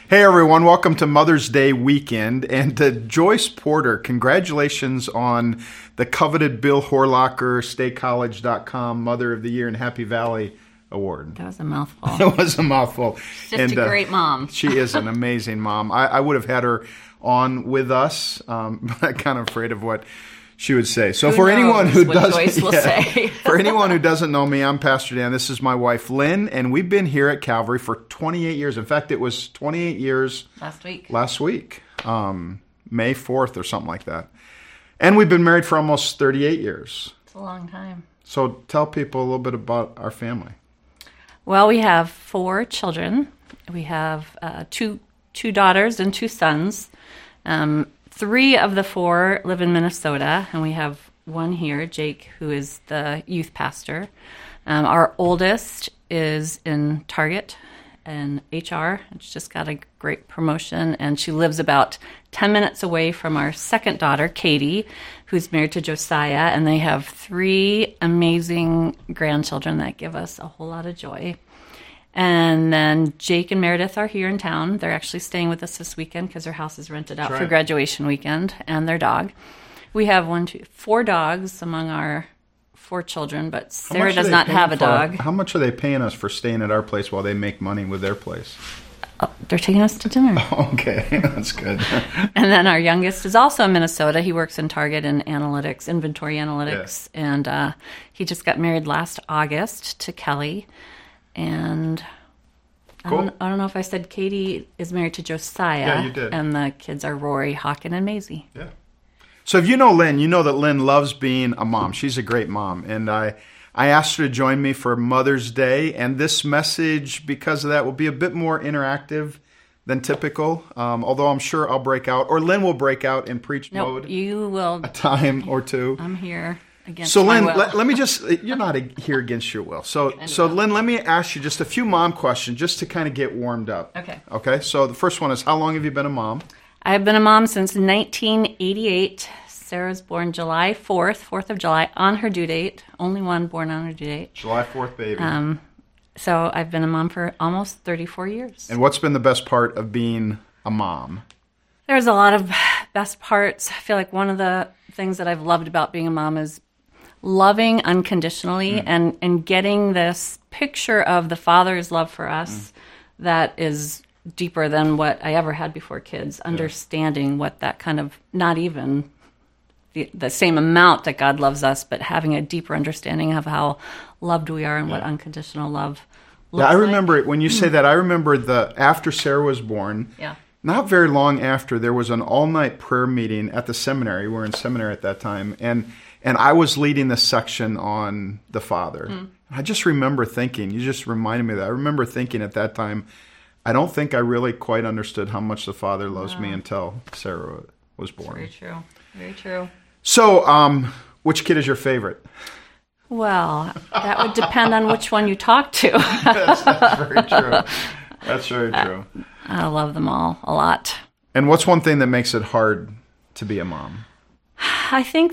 Hey everyone, welcome to Mother's Day weekend. And to Joyce Porter, congratulations on the coveted Bill Horlocker, StayCollege.com Mother of the Year in Happy Valley Award. That was a mouthful. It was a mouthful. She's just a great mom. She is an amazing mom. I would have had her on with us, but I'm kind of afraid of what she would say. So for anyone who for anyone who doesn't know me, I'm Pastor Dan. This is my wife, Lynn, and we've been here at Calvary for 28 years. In fact, it was 28 years last week, May 4th or something like that. And we've been married for almost 38 years. It's a long time. So tell people a little bit about our family. Well, we have 4 children. We have two daughters and 2 sons. 3 of the 4 live in Minnesota, and we have one here, Jake, who is the youth pastor. Our oldest is in Target and HR. She just got a great promotion, and she lives about 10 minutes away from our second daughter, Katie, who's married to Josiah, and they have 3 amazing grandchildren that give us a whole lot of joy. And then Jake and Meredith are here in town. They're actually staying with us this weekend because their house is rented out for graduation weekend, and their dog. We have 4 dogs among our 4 children, but Sarah does not have a dog. How much are they paying us for staying at our place while they make money with their place? Oh, they're taking us to dinner. Okay, that's good. And then our youngest is also in Minnesota. He works in Target in analytics, inventory analytics, and he just got married last August to Kelly. And cool. I don't know if I said Katie is married to Josiah. Yeah, you did. And the kids are Rory, Hawken, and Maisie. Yeah. So if you know Lynn, you know that Lynn loves being a mom. She's a great mom. And I asked her to join me for Mother's Day. And this message, because of that, will be a bit more interactive than typical. Although I'm sure I'll break out, or Lynn will break out in preach mode. You will. A time or two. I'm here. So Lynn, let me just, you're not here against your will. So Lynn, let me ask you just a few mom questions just to kind of get warmed up. Okay. So the first one is, how long have you been a mom? I've been a mom since 1988. Sarah's born July 4th of July, on her due date. Only one born on her due date. July 4th, baby. So I've been a mom for almost 34 years. And what's been the best part of being a mom? There's a lot of best parts. I feel like one of the things that I've loved about being a mom is loving unconditionally and getting this picture of the Father's love for us that is deeper than what I ever had before kids, understanding what that kind of, not even the same amount that God loves us, but having a deeper understanding of how loved we are and what unconditional love looks like. I remember it when you say that. I remember after Sarah was born, not very long after, there was an all-night prayer meeting at the seminary. We were in seminary at that time, and I was leading the section on the Father. I just remember thinking, you just reminded me of that. I remember thinking at that time, I don't think I really quite understood how much the Father loves me until Sarah was born. Very true. Very true. So, which kid is your favorite? Well, that would depend on which one you talk to. That's very true. That's very true. I love them all a lot. And what's one thing that makes it hard to be a mom? I think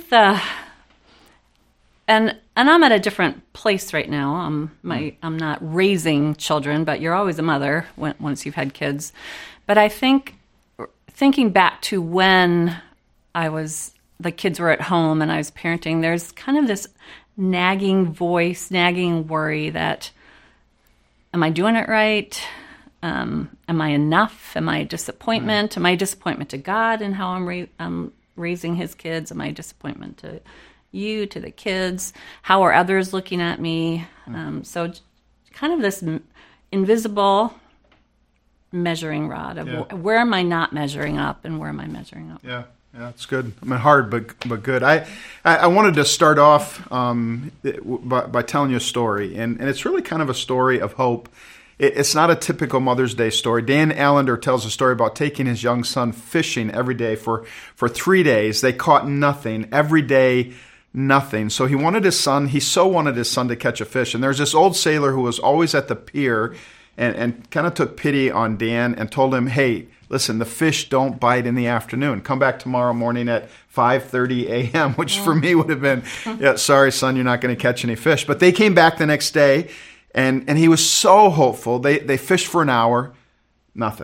and I'm at a different place right now. I'm not raising children, but you're always a mother once you've had kids. But I think thinking back to when the kids were at home and I was parenting, there's kind of this nagging voice, nagging worry that, am I doing it right? Am I enough? Am I a disappointment? Am I a disappointment to God in how I'm raising his kids? Am I a disappointment to you, to the kids? How are others looking at me? So kind of this invisible measuring rod of where am I not measuring up and where am I measuring up? Yeah, it's good. I mean, hard, but good. I wanted to start off by telling you a story, and it's really kind of a story of hope. It's not a typical Mother's Day story. Dan Allender tells a story about taking his young son fishing every day for 3 days. They caught nothing. Every day, nothing. So he so wanted his son to catch a fish. And there's this old sailor who was always at the pier and kind of took pity on Dan and told him, hey, listen, the fish don't bite in the afternoon. Come back tomorrow morning at 5:30 a.m., which for me would have been, sorry, son, you're not going to catch any fish. But they came back the next day. And he was so hopeful. They fished for an hour, nothing.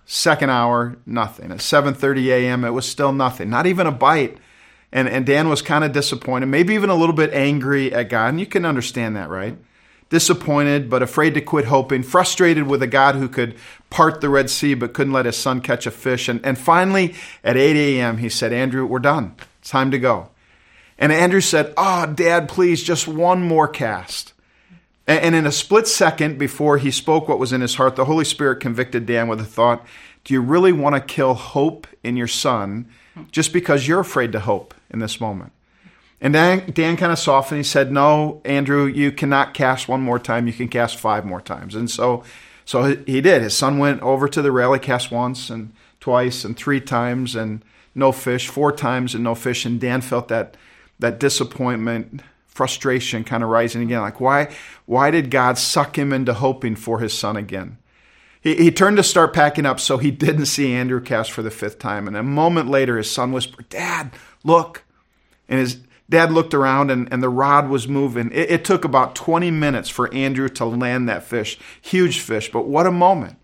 Second hour, nothing. At 7:30 a.m., it was still nothing, not even a bite. And Dan was kind of disappointed, maybe even a little bit angry at God. And you can understand that, right? Disappointed, but afraid to quit hoping, frustrated with a God who could part the Red Sea but couldn't let his son catch a fish. And finally, at 8 a.m., he said, Andrew, we're done. It's time to go. And Andrew said, oh, Dad, please, just one more cast. And in a split second before he spoke what was in his heart, the Holy Spirit convicted Dan with the thought, do you really want to kill hope in your son just because you're afraid to hope in this moment? And Dan kind of softened. He said, no, Andrew, you cannot cast one more time. You can cast 5 more times. And so he did. His son went over to the rail. He cast once and twice and 3 times and no fish, 4 times and no fish. And Dan felt that disappointment, frustration kind of rising again. Like, why did God suck him into hoping for his son again? He turned to start packing up, so he didn't see Andrew cast for the 5th time. And a moment later, his son whispered, Dad, look. And his dad looked around, and the rod was moving. It took about 20 minutes for Andrew to land that fish. Huge fish, but what a moment.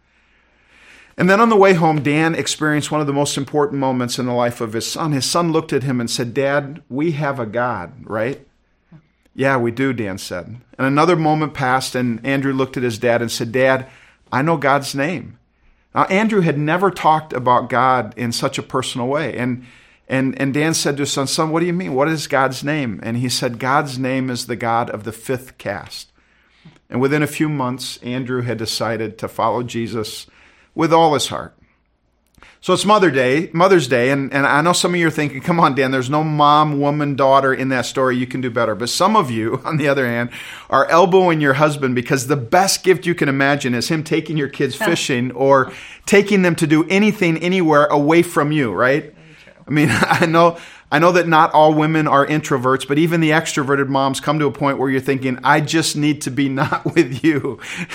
And then on the way home, Dan experienced one of the most important moments in the life of his son. His son looked at him and said, Dad, we have a God, right? Yeah, we do, Dan said. And another moment passed, and Andrew looked at his dad and said, Dad, I know God's name. Now, Andrew had never talked about God in such a personal way. And Dan said to his son, what do you mean? What is God's name? And he said, God's name is the God of the 5th cast. And within a few months, Andrew had decided to follow Jesus with all his heart. So it's Mother's Day, and I know some of you are thinking, come on, Dan, there's no mom, woman, daughter in that story. You can do better. But some of you, on the other hand, are elbowing your husband because the best gift you can imagine is him taking your kids fishing or taking them to do anything, anywhere away from you, right? I mean, I know that not all women are introverts, but even the extroverted moms come to a point where you're thinking, I just need to be not with you.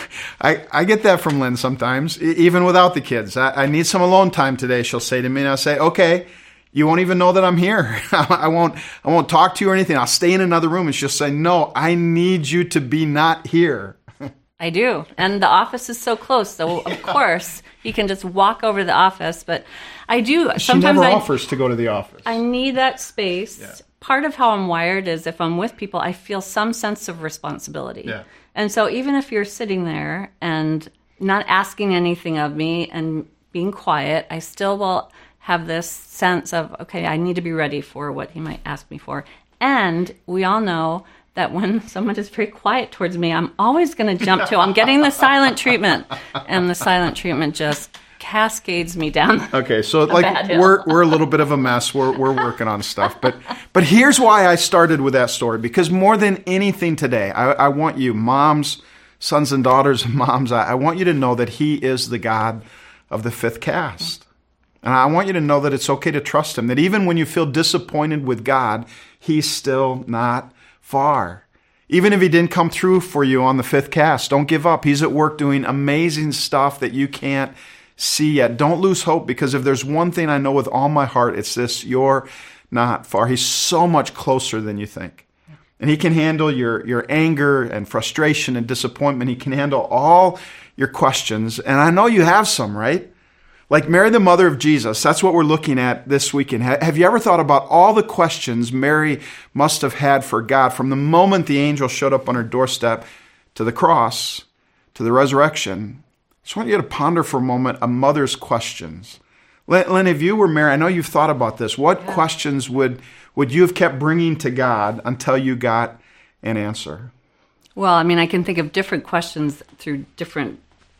I get that from Lynn sometimes, even without the kids. I need some alone time today, she'll say to me, and I'll say, okay, you won't even know that I'm here. I won't talk to you or anything. I'll stay in another room, and she'll say, no, I need you to be not here. I do. And the office is so close. So, of course, you can just walk over to the office. But I do. She never offers to go to the office. I need that space. Yeah. Part of how I'm wired is if I'm with people, I feel some sense of responsibility. Yeah. And so even if you're sitting there and not asking anything of me and being quiet, I still will have this sense of, okay, I need to be ready for what he might ask me for. And we all know that when someone is very quiet towards me, I'm always going to jump to, I'm getting the silent treatment. And the silent treatment just cascades me down. Okay, so like we're a little bit of a mess. We're working on stuff. But here's why I started with that story. Because more than anything today, I want you, moms, sons and daughters and moms, I want you to know that he is the God of the 5th cast. And I want you to know that it's okay to trust him. That even when you feel disappointed with God, he's still not far. Even if he didn't come through for you on the 5th cast, don't give up. He's at work doing amazing stuff that you can't see yet. Don't lose hope, because if there's one thing I know with all my heart, it's this: you're not far. He's so much closer than you think. And he can handle your anger and frustration and disappointment. He can handle all your questions. And I know you have some, right? Like Mary, the mother of Jesus, that's what we're looking at this weekend. Have you ever thought about all the questions Mary must have had for God from the moment the angel showed up on her doorstep to the cross, to the resurrection? I just want you to ponder for a moment a mother's questions. Lynn, if you were Mary, I know you've thought about this. What questions would you have kept bringing to God until you got an answer? Well, I mean, I can think of different questions through different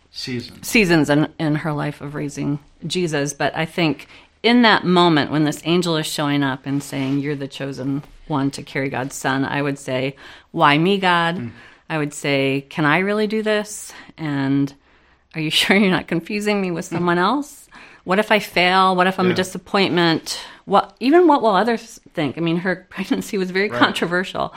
seasons in her life of raising Jesus. But I think in that moment when this angel is showing up and saying, you're the chosen one to carry God's son, I would say, why me, God? I would say, can I really do this? And are you sure you're not confusing me with someone else? What if I fail? What if I'm a disappointment? What will others think? I mean, her pregnancy was very controversial.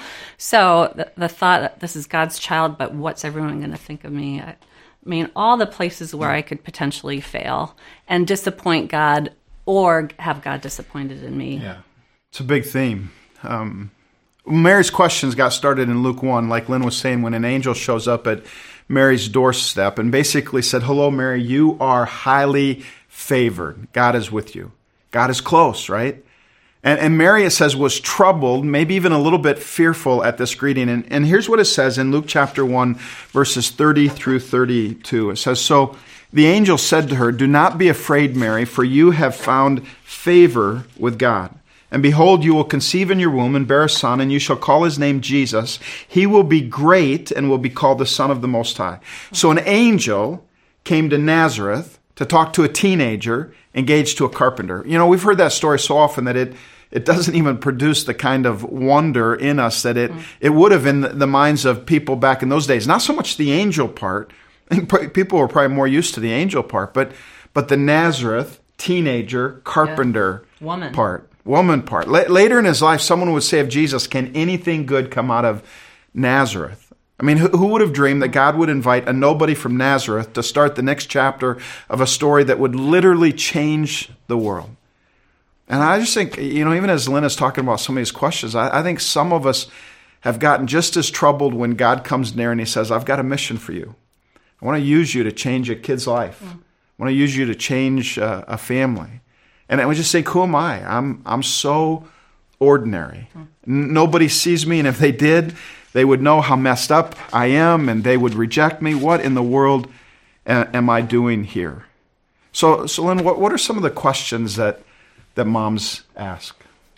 So the thought that this is God's child, but what's everyone going to think of me? I mean, all the places where I could potentially fail and disappoint God or have God disappointed in me. Yeah, it's a big theme. Mary's questions got started in Luke 1, like Lynn was saying, when an angel shows up at Mary's doorstep and basically said, "Hello, Mary, you are highly favored. God is with you." God is close, right? And Mary, it says, was troubled, maybe even a little bit fearful at this greeting. And here's what it says in Luke chapter 1, verses 30 through 32. It says, "So the angel said to her, 'Do not be afraid, Mary, for you have found favor with God. And behold, you will conceive in your womb and bear a son, and you shall call his name Jesus. He will be great and will be called the Son of the Most High.'" So an angel came to Nazareth to talk to a teenager engaged to a carpenter. You know, we've heard that story so often that it doesn't even produce the kind of wonder in us that it would have in the minds of people back in those days. Not so much the angel part. People were probably more used to the angel part, but the Nazareth teenager carpenter woman part. Later in his life, someone would say of Jesus, "Can anything good come out of Nazareth?" I mean, who would have dreamed that God would invite a nobody from Nazareth to start the next chapter of a story that would literally change the world? And I just think, you know, even as Lynn is talking about some of these questions, I think some of us have gotten just as troubled when God comes near and he says, "I've got a mission for you. I want to use you to change a kid's life. I want to use you to change a family." And we just think, who am I? I'm so ordinary. Nobody sees me, and if they did, they would know how messed up I am, and they would reject me. What in the world am I doing here? So Lynn, what are some of the questions that moms ask?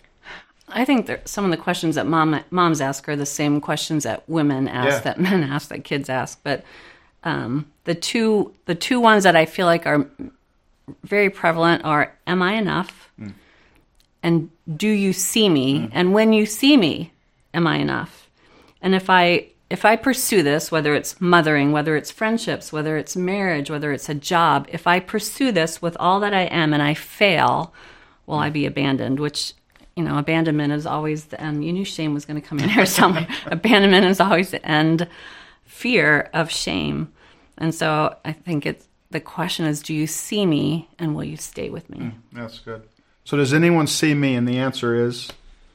I think some of the questions that moms ask are the same questions that women ask, that men ask, that kids ask. But the two ones that I feel like are very prevalent are, am I enough? And do you see me? And when you see me, am I enough? And if I pursue this, whether it's mothering, whether it's friendships, whether it's marriage, whether it's a job, if I pursue this with all that I am and I fail, will I be abandoned? Which, you know, abandonment is always the end. You knew shame was going to come in here somewhere. Abandonment is always the end. Fear of shame. And so I think the question is, do you see me and will you stay with me? That's good. So does anyone see me? And the answer is?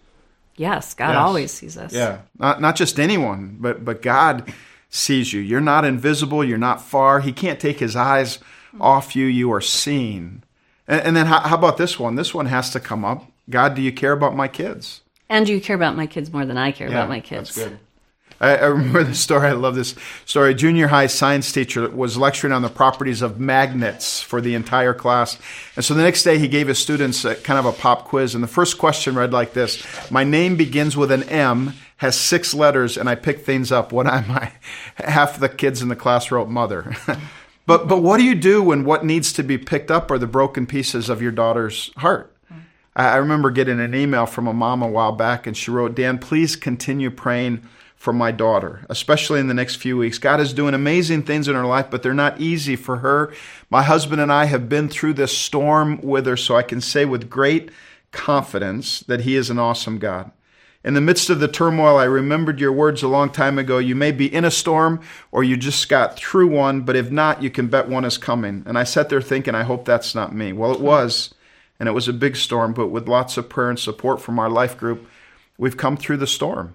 Yes, God always sees us. Yeah, not just anyone, but God sees you. You're not invisible. You're not far. He can't take his eyes off you. You are seen. And then how about this one? This one has to come up. God, do you care about my kids? And do you care about my kids more than I care about my kids? That's good. I remember this story. I love this story. A junior high science teacher was lecturing on the properties of magnets for the entire class. And so the next day he gave his students kind of a pop quiz. And the first question read like this: "My name begins with an M, has 6 letters, and I pick things up. What am I?" Half the kids in the class wrote mother. But what do you do when what needs to be picked up are the broken pieces of your daughter's heart? I remember getting an email from a mom a while back, and she wrote, "Dan, please continue praying for my daughter, especially in the next few weeks. God is doing amazing things in her life, but they're not easy for her. My husband and I have been through this storm with her, so I can say with great confidence that he is an awesome God. In the midst of the turmoil, I remembered your words a long time ago. You may be in a storm or you just got through one, but if not, you can bet one is coming." And I sat there thinking, I hope that's not me. Well, it was, and it was a big storm, but with lots of prayer and support from our life group, we've come through the storm.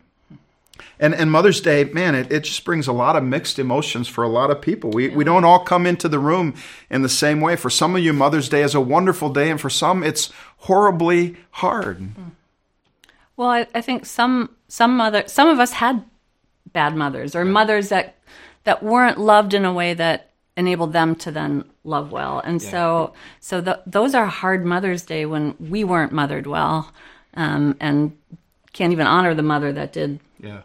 And Mother's Day, man, it just brings a lot of mixed emotions for a lot of people. We don't all come into the room in the same way. For some of you, Mother's Day is a wonderful day, and for some, it's horribly hard. Well, I think some of us had bad mothers, or mothers that weren't loved in a way that enabled them to then love well. And those are hard Mother's Day when we weren't mothered well, and can't even honor the mother that did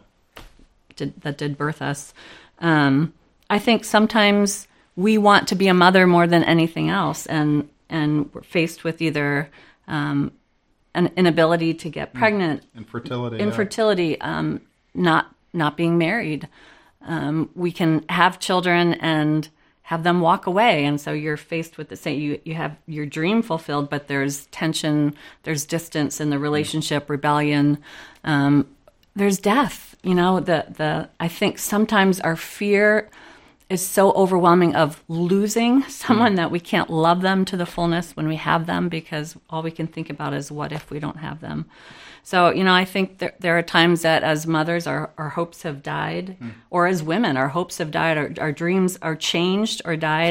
birth us. I think sometimes we want to be a mother more than anything else, and we're faced with either an inability to get pregnant, infertility, not being married. We can have children and have them walk away, and so you're faced with the same. You have your dream fulfilled, but there's tension, there's distance in the relationship, rebellion. There's death. You know, I think sometimes our fear is so overwhelming of losing someone that we can't love them to the fullness when we have them, because all we can think about is what if we don't have them. So, I think there are times that as mothers, our hopes have died, or as women, our hopes have died, our dreams are changed or died,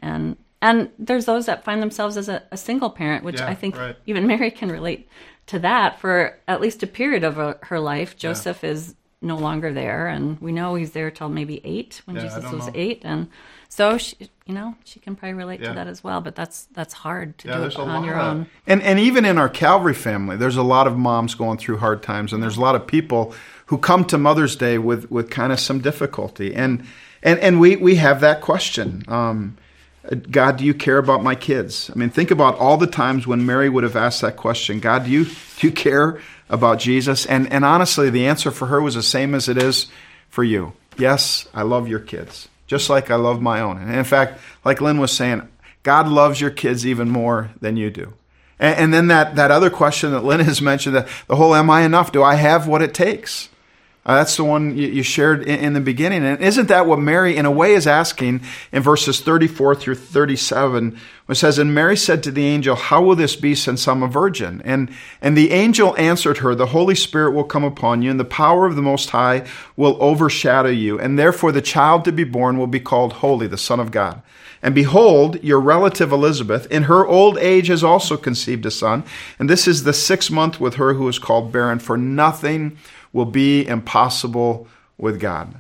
and there's those that find themselves as a single parent, which I think even Mary can relate to that for at least a period of her life. Joseph is no longer there, and we know he's there till maybe 8 when Jesus was 8, and so she can probably relate to that as well. But that's hard to do it on your own. And even in our Calvary family, there's a lot of moms going through hard times, and there's a lot of people who come to Mother's Day with kind of some difficulty, and we have that question. God, do you care about my kids? I mean, think about all the times when Mary would have asked that question. God, do you care about Jesus? And honestly, the answer for her was the same as it is for you. Yes, I love your kids, just like I love my own. And in fact, like Lynn was saying, God loves your kids even more than you do. And then that other question that Lynn has mentioned, the whole am I enough? Do I have what it takes? That's the one you shared in the beginning. And isn't that what Mary, in a way, is asking in verses 34 through 37, when it says, and Mary said to the angel, how will this be since I'm a virgin? And the angel answered her, the Holy Spirit will come upon you, and the power of the Most High will overshadow you. And therefore the child to be born will be called Holy, the Son of God. And behold, your relative Elizabeth, in her old age, has also conceived a son. And this is the 6th month with her who is called barren, for nothing will be impossible with God.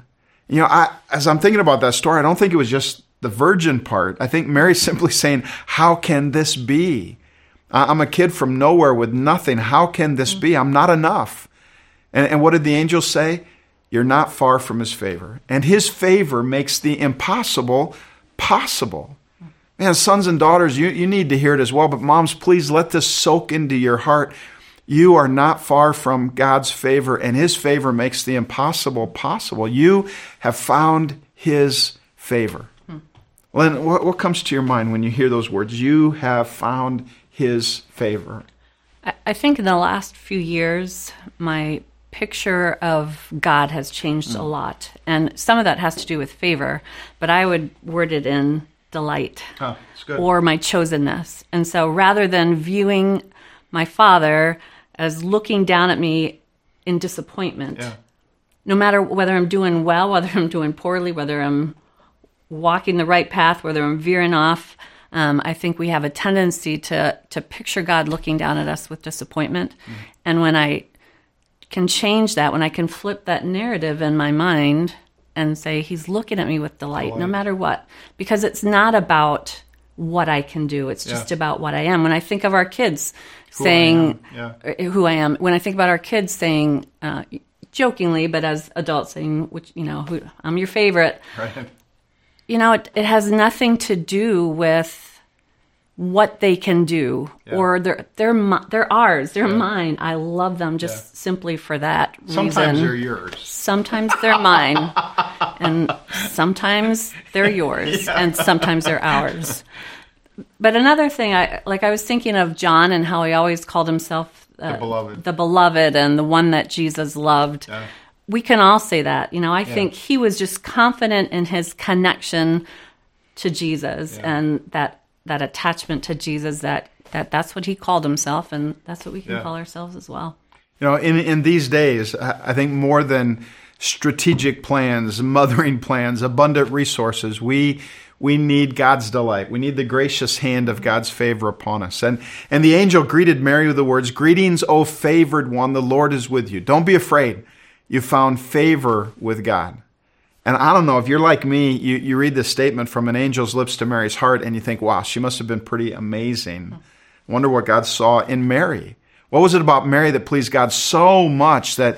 As I'm thinking about that story, I don't think it was just the virgin part. I think Mary's simply saying, how can this be? I'm a kid from nowhere with nothing. How can this be? I'm not enough. And what did the angel say? You're not far from his favor. And his favor makes the impossible possible. Man, sons and daughters, you need to hear it as well. But moms, please let this soak into your heart. You are not far from God's favor, and his favor makes the impossible possible. You have found his favor. Lynn, what comes to your mind when you hear those words? You have found his favor. I think in the last few years, my picture of God has changed a lot. And some of that has to do with favor, but I would word it in delight or my chosenness. And so rather than viewing my father as looking down at me in disappointment, no matter whether I'm doing well, whether I'm doing poorly, whether I'm walking the right path, whether I'm veering off, I think we have a tendency to picture God looking down at us with disappointment. And when I can change that, when I can flip that narrative in my mind and say, he's looking at me with delight, no matter what, because it's not about what I can do. It's just about what I am. When I think of our kids saying who I am, when I think about our kids saying, jokingly, but as adults saying, which, who, I'm your favorite. Right. It has nothing to do with what they can do, or they're ours, they're mine. I love them just simply for that reason. Sometimes they're yours. Sometimes they're mine, and sometimes they're yours, and sometimes they're ours. But another thing, I was thinking of John and how he always called himself the beloved and the one that Jesus loved. Yeah. We can all say that. I think he was just confident in his connection to Jesus and that attachment to Jesus, that's what he called himself, and that's what we can call ourselves as well. In these days, I think more than strategic plans, mothering plans, abundant resources, we need God's delight. We need the gracious hand of God's favor upon us. And the angel greeted Mary with the words, "Greetings, O favored one, the Lord is with you. Don't be afraid. You found favor with God." And I don't know, if you're like me, you read this statement from an angel's lips to Mary's heart, and you think, wow, she must have been pretty amazing. I wonder what God saw in Mary. What was it about Mary that pleased God so much that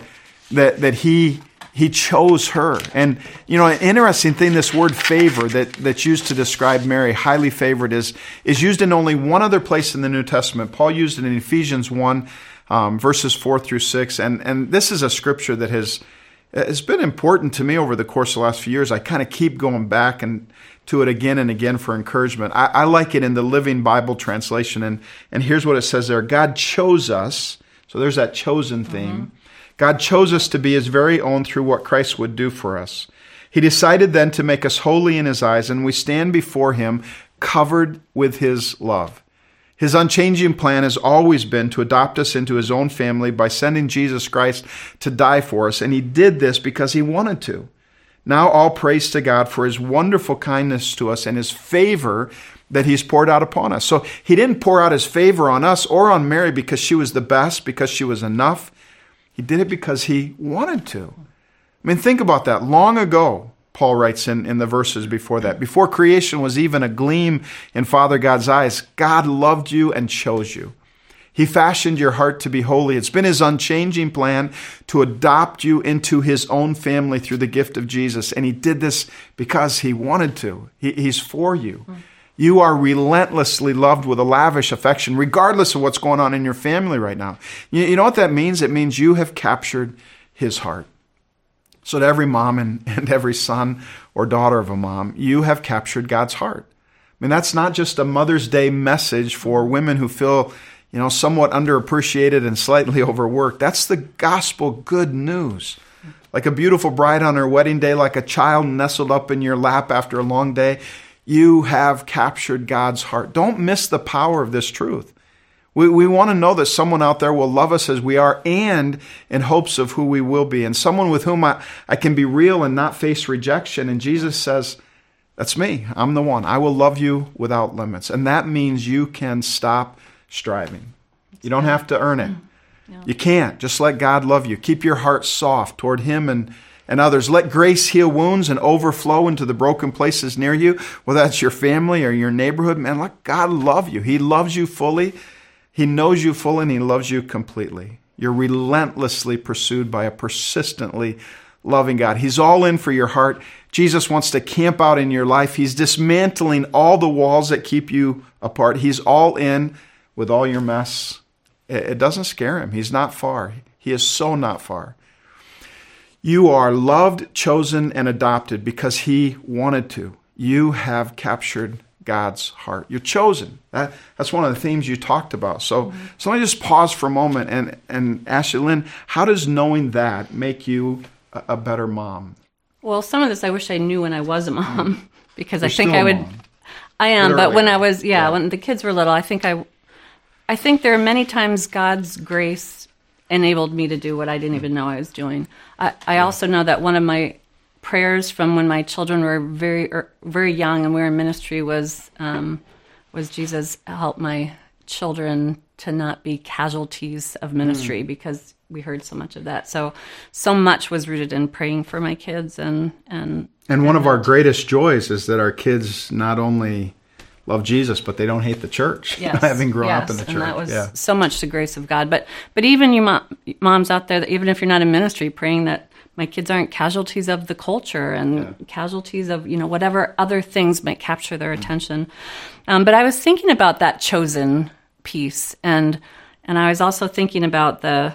he chose her? And, an interesting thing, this word favor that's used to describe Mary, highly favored, is used in only one other place in the New Testament. Paul used it in Ephesians 1, verses 4 through 6. And this is a scripture that it's been important to me over the course of the last few years. I kind of keep going back to it again and again for encouragement. I like it in the Living Bible translation. And here's what it says there. God chose us. So there's that chosen theme. God chose us to be his very own through what Christ would do for us. He decided then to make us holy in his eyes, and we stand before him covered with his love. His unchanging plan has always been to adopt us into his own family by sending Jesus Christ to die for us, and he did this because he wanted to. Now all praise to God for his wonderful kindness to us and his favor that he's poured out upon us. So he didn't pour out his favor on us or on Mary because she was the best, because she was enough. He did it because he wanted to. I mean, think about that. Long ago, Paul writes in the verses before that, before creation was even a gleam in Father God's eyes, God loved you and chose you. He fashioned your heart to be holy. It's been his unchanging plan to adopt you into his own family through the gift of Jesus. And he did this because he wanted to. He's for you. You are relentlessly loved with a lavish affection, regardless of what's going on in your family right now. You know what that means? It means you have captured his heart. So to every mom and every son or daughter of a mom, you have captured God's heart. I mean, that's not just a Mother's Day message for women who feel, somewhat underappreciated and slightly overworked. That's the gospel good news. Like a beautiful bride on her wedding day, like a child nestled up in your lap after a long day, you have captured God's heart. Don't miss the power of this truth. We want to know that someone out there will love us as we are and in hopes of who we will be. And someone with whom I can be real and not face rejection. And Jesus says, that's me. I'm the one. I will love you without limits. And that means you can stop striving. You don't have to earn it. No. You can't. Just let God love you. Keep your heart soft toward him and others. Let grace heal wounds and overflow into the broken places near you, whether that's your family or your neighborhood. Man, let God love you. He loves you fully. He knows you fully and he loves you completely. You're relentlessly pursued by a persistently loving God. He's all in for your heart. Jesus wants to camp out in your life. He's dismantling all the walls that keep you apart. He's all in with all your mess. It doesn't scare him. He's not far. He is so not far. You are loved, chosen, and adopted because he wanted to. You have captured God's heart. You're chosen. That's one of the themes you talked about. So let me just pause for a moment and ask you, Lynn, how does knowing that make you a better mom? Well, some of this I wish I knew when I was a mom, because You're I think still I would. Mom. I am, Literally. but when I was, when the kids were little, I think there are many times God's grace enabled me to do what I didn't even know I was doing. I also know that one of my prayers from when my children were very, very young and we were in ministry was Jesus, help my children to not be casualties of ministry, because we heard so much of that. So much was rooted in praying for my kids and one of our greatest joys is that our kids not only love Jesus, but they don't hate the church, having grown up in the church. And that was so much the grace of God. But even you moms out there, that even if you're not in ministry, praying that my kids aren't casualties of the culture and casualties of, whatever other things might capture their attention. But I was thinking about that chosen piece, and I was also thinking about the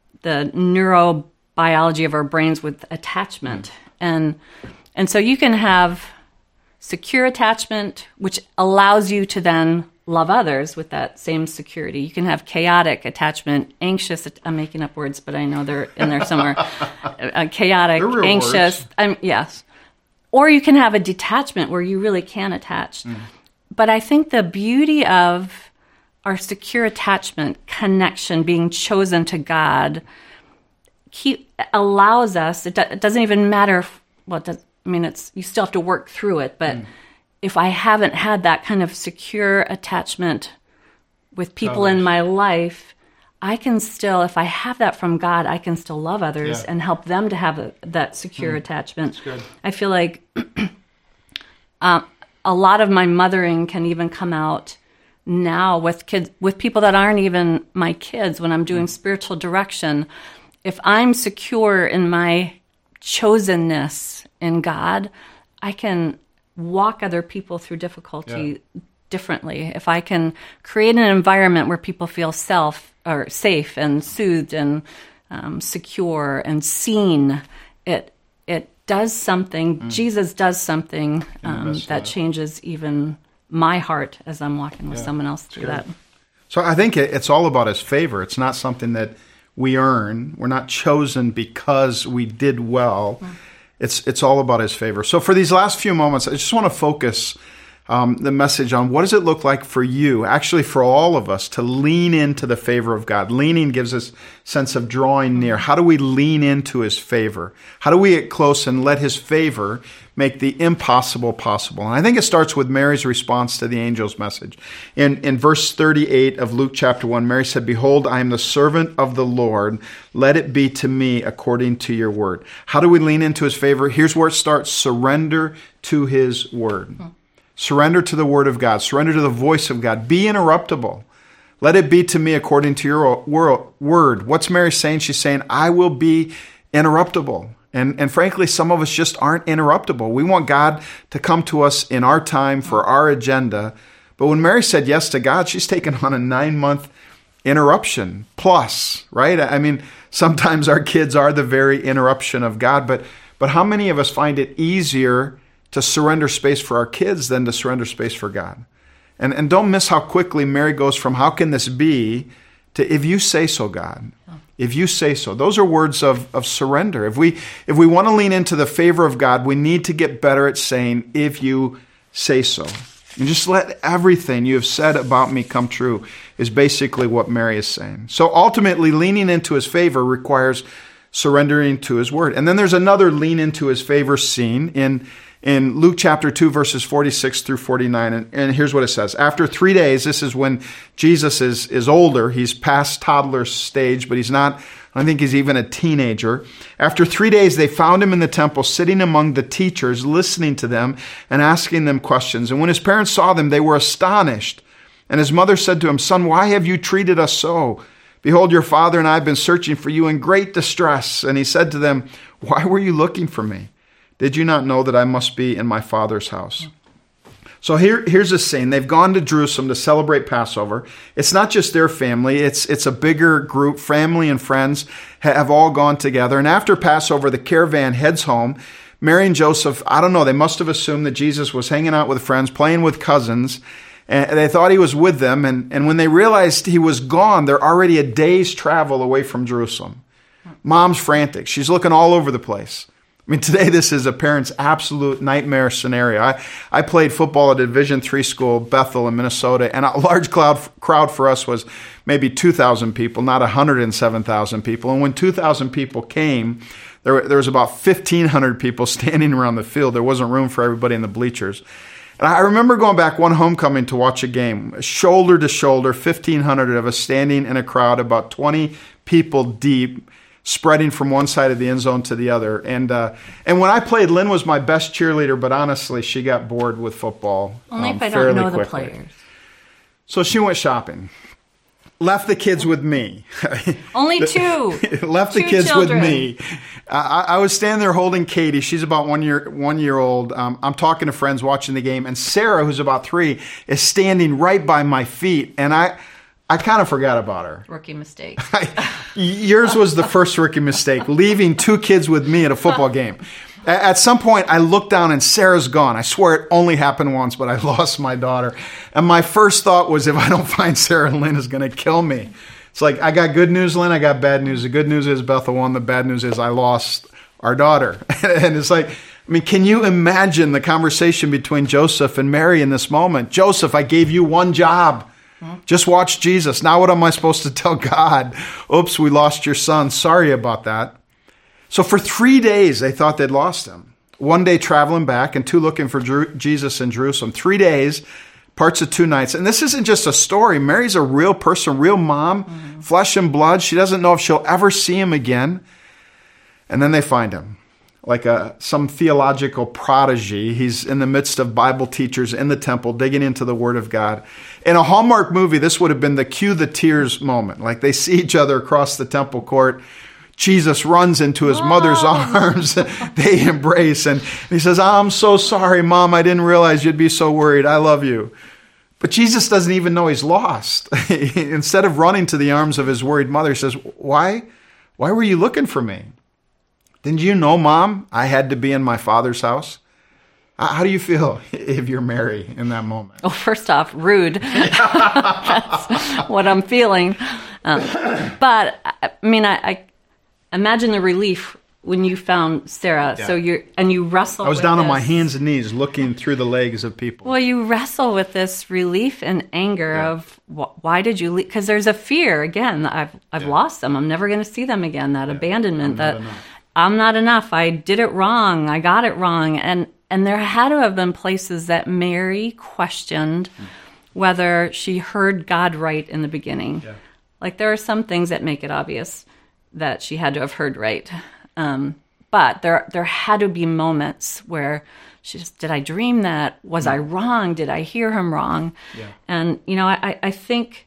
neurobiology of our brains with attachment. And so you can have secure attachment, which allows you to then love others with that same security. You can have chaotic attachment, anxious. I'm making up words, but I know they're in there somewhere. Chaotic, anxious. Yes. Or you can have a detachment where you really can attach. But I think the beauty of our secure attachment, connection, being chosen to God, allows us. It doesn't even matter. You still have to work through it, but if I haven't had that kind of secure attachment with people in my life, I can still, if I have that from God, I can still love others and help them to have that secure attachment. I feel like a lot of my mothering can even come out now with kids, with people that aren't even my kids, when I'm doing spiritual direction. If I'm secure in my chosenness in God, I can walk other people through difficulty differently. If I can create an environment where people feel safe and soothed and secure and seen, it does something. Jesus does something that changes even my heart as I'm walking with someone else through that. So I think it's all about his favor. It's not something that we earn. We're not chosen because we did well. It's all about his favor. So for these last few moments, I just want to focus the message on what does it look like for you, actually for all of us, to lean into the favor of God. Leaning gives us a sense of drawing near. How do we lean into his favor? How do we get close and let his favor make the impossible possible? And I think it starts with Mary's response to the angel's message. In verse 38 of Luke chapter 1, Mary said, "Behold, I am the servant of the Lord. Let it be to me according to your word." How do we lean into his favor? Here's where it starts. Surrender to his word. Surrender to the word of God. Surrender to the voice of God. Be interruptible. Let it be to me according to your word. What's Mary saying? She's saying, I will be interruptible. And frankly, some of us just aren't interruptible. We want God to come to us in our time for our agenda. But when Mary said yes to God, she's taken on a 9-month interruption plus, right? I mean, sometimes our kids are the very interruption of God. But how many of us find it easier to surrender space for our kids than to surrender space for God? And don't miss how quickly Mary goes from how can this be to if you say so, God. If you say so. Those are words of surrender. If we want to lean into the favor of God, we need to get better at saying, if you say so. And just let everything you have said about me come true is basically what Mary is saying. So ultimately, leaning into his favor requires surrendering to his word. And then there's another lean into his favor scene in Luke chapter 2, verses 46 through 49. And here's what it says. After 3 days, this is when Jesus is older. He's past toddler stage, but he's not, I think he's even a teenager. After 3 days, they found him in the temple, sitting among the teachers, listening to them and asking them questions. And when his parents saw them, they were astonished. And his mother said to him, "Son, why have you treated us so? Behold, your father and I have been searching for you in great distress." And he said to them, "Why were you looking for me? Did you not know that I must be in my Father's house?" So here's a scene. They've gone to Jerusalem to celebrate Passover. It's not just their family. It's a bigger group. Family and friends have all gone together. And after Passover, the caravan heads home. Mary and Joseph, I don't know, they must have assumed that Jesus was hanging out with friends, playing with cousins. And they thought he was with them. And when they realized he was gone, they're already a day's travel away from Jerusalem. Mom's frantic. She's looking all over the place. I mean, today this is a parent's absolute nightmare scenario. I played football at a Division III school, Bethel in Minnesota, and a large crowd for us was maybe 2,000 people, not 107,000 people. And when 2,000 people came, there was about 1,500 people standing around the field. There wasn't room for everybody in the bleachers. And I remember going back one homecoming to watch a game, shoulder to shoulder, 1,500 of us standing in a crowd about 20 people deep, spreading from one side of the end zone to the other. And when I played, Lynn was my best cheerleader, but honestly, she got bored with football Only if I fairly don't know quickly. the players. So she went shopping. Left the kids with me. Only two. Left the Two kids children. with me. I was standing there holding Katie. She's about 1 year old. I'm talking to friends watching the game. And Sarah, who's about 3, is standing right by my feet. And I kind of forgot about her. Rookie mistake. Yours was the first rookie mistake, leaving 2 kids with me at a football game. At some point, I looked down and Sarah's gone. I swear it only happened once, but I lost my daughter. And my first thought was, if I don't find Sarah, Lynn is going to kill me. It's like, I got good news, Lynn. I got bad news. The good news is Bethel won. The bad news is I lost our daughter. And it's like, I mean, can you imagine the conversation between Joseph and Mary in this moment? Joseph, I gave you one job. Just watch Jesus. Now what am I supposed to tell God? Oops, we lost your son. Sorry about that. So for 3 days, they thought they'd lost him. 1 day traveling back and 2 looking for Jesus in Jerusalem. 3 days, parts of 2 nights. And this isn't just a story. Mary's a real person, real mom, flesh and blood. She doesn't know if she'll ever see him again. And then they find him. Like some theological prodigy. He's in the midst of Bible teachers in the temple, digging into the Word of God. In a Hallmark movie, this would have been the cue the tears moment. Like they see each other across the temple court. Jesus runs into his mother's arms. They embrace. And he says, "I'm so sorry, Mom. I didn't realize you'd be so worried. I love you." But Jesus doesn't even know he's lost. Instead of running to the arms of his worried mother, he says, Why were you looking for me? Didn't you know, Mom, I had to be in my Father's house? How do you feel if you're Mary in that moment? Well, first off, rude. That's what I'm feeling. But, I mean, I imagine the relief when you found Sarah. Yeah. So you wrestle. I was with down on my this. hands and knees looking through the legs of people. Well, you wrestle with this relief and anger of why did you leave? Because there's a fear again. I've lost them. I'm never going to see them again. That abandonment. I'm not enough. I did it wrong. I got it wrong. And there had to have been places that Mary questioned whether she heard God right in the beginning. Yeah. Like there are some things that make it obvious that she had to have heard right. But there had to be moments where she just, did I dream that? Was I wrong? Did I hear him wrong? Yeah. And, I think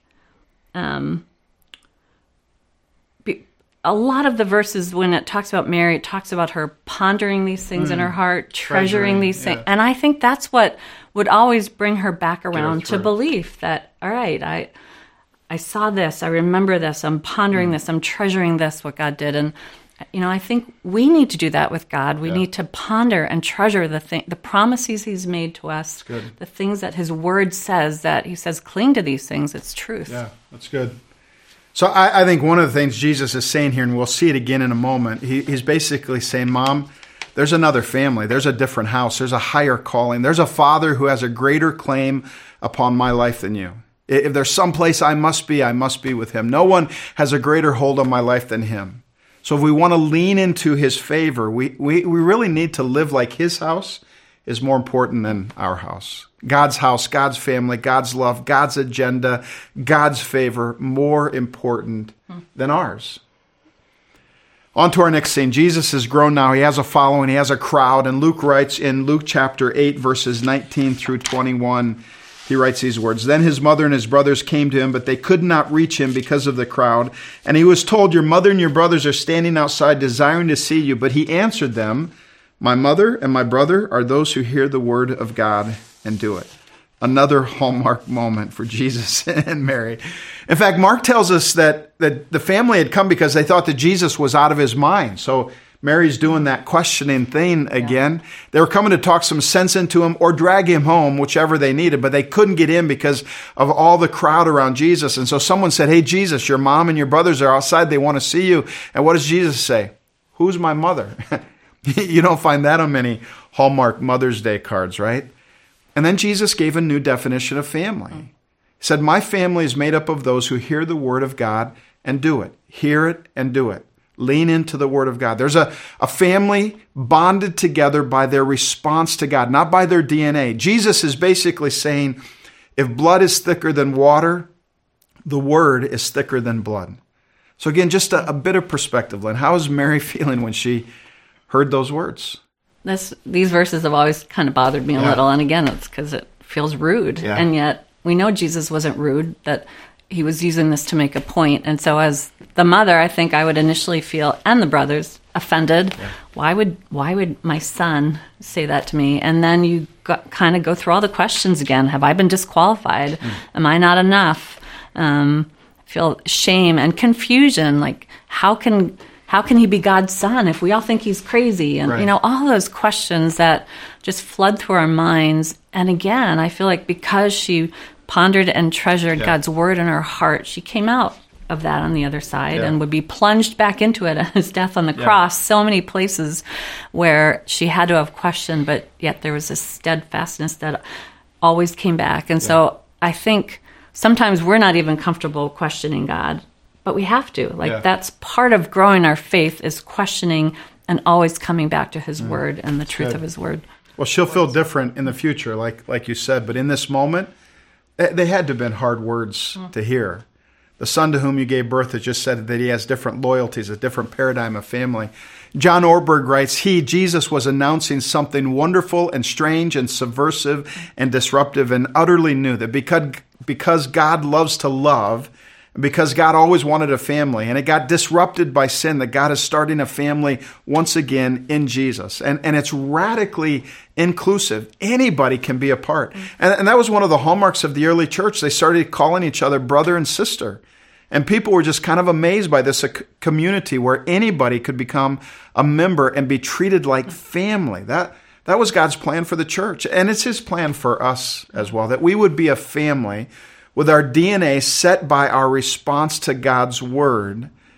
a lot of the verses, when it talks about Mary, it talks about her pondering these things in her heart, treasuring these things. And I think that's what would always bring her back around to belief that, all right, I saw this, I remember this, I'm pondering this, I'm treasuring this, what God did. And, I think we need to do that with God. We need to ponder and treasure the promises he's made to us, the things that his word says, that he says, cling to these things. It's truth. Yeah, that's good. So I think one of the things Jesus is saying here, and we'll see it again in a moment, he's basically saying, Mom, there's another family. There's a different house. There's a higher calling. There's a Father who has a greater claim upon my life than you. If there's some place I must be with him. No one has a greater hold on my life than him. So if we want to lean into his favor, we really need to live like his house is more important than our house. God's house, God's family, God's love, God's agenda, God's favor, more important than ours. On to our next scene. Jesus has grown now. He has a following. He has a crowd. And Luke writes in Luke chapter 8, verses 19 through 21, he writes these words. Then his mother and his brothers came to him, but they could not reach him because of the crowd. And he was told, your mother and your brothers are standing outside desiring to see you. But he answered them, my mother and my brother are those who hear the word of God and do it. Another hallmark moment for Jesus and Mary. In fact, Mark tells us that the family had come because they thought that Jesus was out of his mind. So Mary's doing that questioning thing again. They were coming to talk some sense into him or drag him home, whichever they needed, but they couldn't get in because of all the crowd around Jesus. And so someone said, hey, Jesus, your mom and your brothers are outside. They want to see you. And what does Jesus say? Who's my mother? You don't find that on many Hallmark Mother's Day cards, right? And then Jesus gave a new definition of family. He said, my family is made up of those who hear the word of God and do it. Hear it and do it. Lean into the word of God. There's a family bonded together by their response to God, not by their DNA. Jesus is basically saying, if blood is thicker than water, the word is thicker than blood. So again, just a bit of perspective, Lynn. How is Mary feeling when she heard those words? These verses have always kind of bothered me a little. And again, it's because it feels rude. Yeah. And yet we know Jesus wasn't rude, that he was using this to make a point. And so as the mother, I think I would initially feel, and the brothers, offended. Yeah. Why would my son say that to me? And then you kind of go through all the questions again. Have I been disqualified? Am I not enough? Feel shame and confusion. Like, how can he be God's son if we all think he's crazy? And, all those questions that just flood through our minds. And again, I feel like because she pondered and treasured God's word in her heart, she came out of that on the other side and would be plunged back into it at his death on the cross. So many places where she had to have questioned, but yet there was this steadfastness that always came back. And so I think sometimes we're not even comfortable questioning God, but we have to. That's part of growing our faith, is questioning and always coming back to his word and the truth of his word. Well, she'll feel different in the future, like you said, but in this moment, they had to have been hard words to hear. The son to whom you gave birth has just said that he has different loyalties, a different paradigm of family. John Ortberg writes, Jesus, was announcing something wonderful and strange and subversive and disruptive and utterly new, that because God loves to love, and because God always wanted a family, and it got disrupted by sin, that God is starting a family once again in Jesus. And it's radically inclusive. Anybody can be a part. And that was one of the hallmarks of the early church. They started calling each other brother and sister. And people were just kind of amazed by this community where anybody could become a member and be treated like family. That was God's plan for the church. And it's his plan for us as well, that we would be a family with our DNA set by our response to God's word,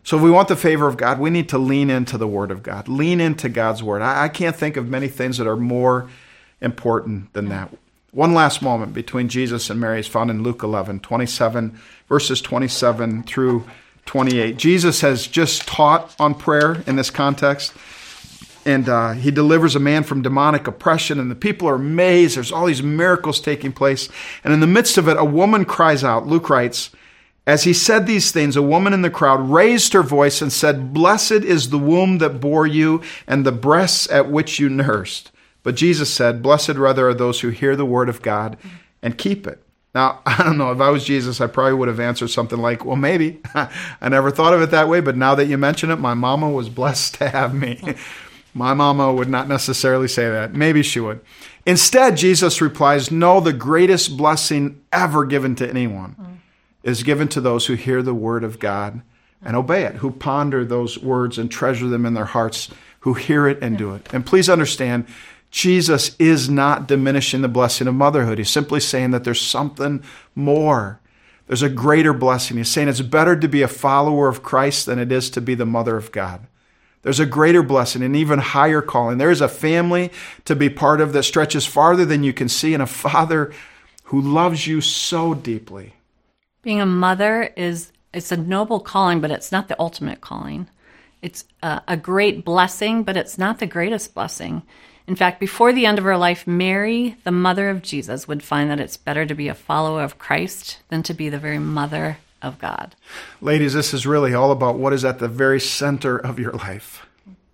So if we want the favor of God, we need to lean into the Word of God. Lean into God's Word. I can't think of many things that are more important than that. One last moment between Jesus and Mary is found in Luke 11, 27, verses 27 through 28. Jesus has just taught on prayer in this context, and he delivers a man from demonic oppression, and the people are amazed. There's all these miracles taking place, and in the midst of it, a woman cries out. Luke writes, as he said these things, a woman in the crowd raised her voice and said, "Blessed is the womb that bore you and the breasts at which you nursed." But Jesus said, "Blessed rather are those who hear the word of God and keep it." Now, I don't know, if I was Jesus, I probably would have answered something like, well, maybe. I never thought of it that way, but now that you mention it, my mama was blessed to have me. My mama would not necessarily say that. Maybe she would. Instead, Jesus replies, no, the greatest blessing ever given to anyone is given to those who hear the word of God and obey it, who ponder those words and treasure them in their hearts, who hear it and do it. And please understand, Jesus is not diminishing the blessing of motherhood. He's simply saying that there's something more. There's a greater blessing. He's saying it's better to be a follower of Christ than it is to be the mother of God. There's a greater blessing, an even higher calling. There is a family to be part of that stretches farther than you can see, and a father who loves you so deeply. Being a mother it's a noble calling, but it's not the ultimate calling. It's a great blessing, but it's not the greatest blessing. In fact, before the end of her life, Mary, the mother of Jesus, would find that it's better to be a follower of Christ than to be the very mother of God. Ladies, this is really all about what is at the very center of your life.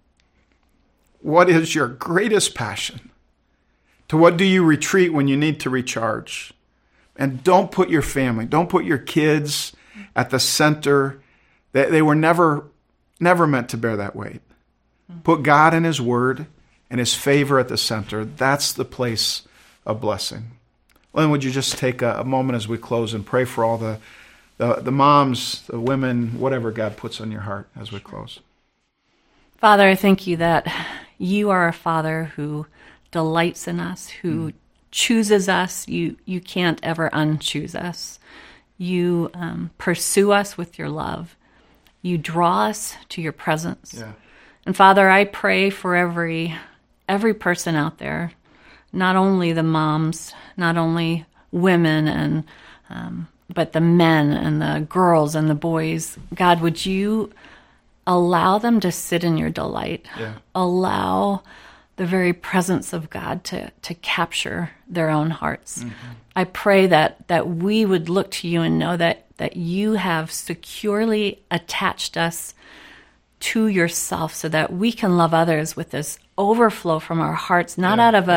What is your greatest passion? To what do you retreat when you need to recharge? And don't put your family, don't put your kids at the center. They were never meant to bear that weight. Put God and His Word and His favor at the center. That's the place of blessing. Lynn, would you just take a moment as we close and pray for all the moms, the women, whatever God puts on your heart as we close. Father, I thank you that you are a Father who delights in us, who chooses us. You can't ever unchoose us. You pursue us with your love. You draw us to your presence. Yeah. And Father, I pray for every person out there, not only the moms, not only women, and but the men and the girls and the boys. God, would you allow them to sit in your delight? Yeah. Allow the very presence of God to capture their own hearts. Mm-hmm. I pray that we would look to you and know that you have securely attached us to yourself so that we can love others with this overflow from our hearts, not out of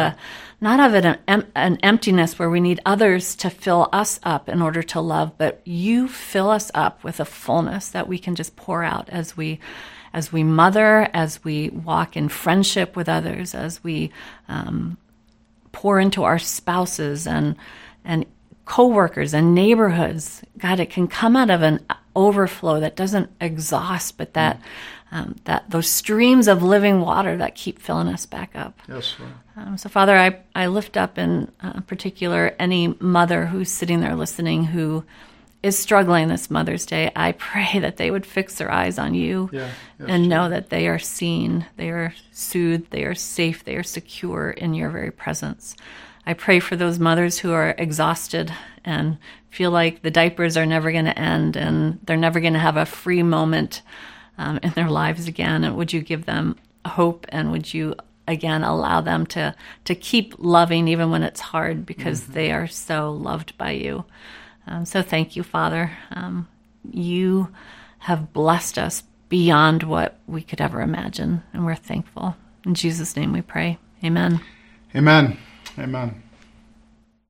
an emptiness where we need others to fill us up in order to love, but you fill us up with a fullness that we can just pour out as we mother, as we walk in friendship with others, as we pour into our spouses and coworkers and neighborhoods. God, it can come out of an overflow that doesn't exhaust, but that those streams of living water that keep filling us back up. Yes, Lord. So, Father, I lift up in particular any mother who's sitting there listening who is struggling this Mother's Day. I pray that they would fix their eyes on you and know that they are seen, they are soothed, they are safe, they are secure in your very presence. I pray for those mothers who are exhausted and feel like the diapers are never going to end and they're never going to have a free moment in their lives again. And would you give them hope, and would you again allow them to keep loving even when it's hard, because they are so loved by you. So thank you, Father. You have blessed us beyond what we could ever imagine, and we're thankful. In Jesus' name we pray. Amen. Amen. Amen.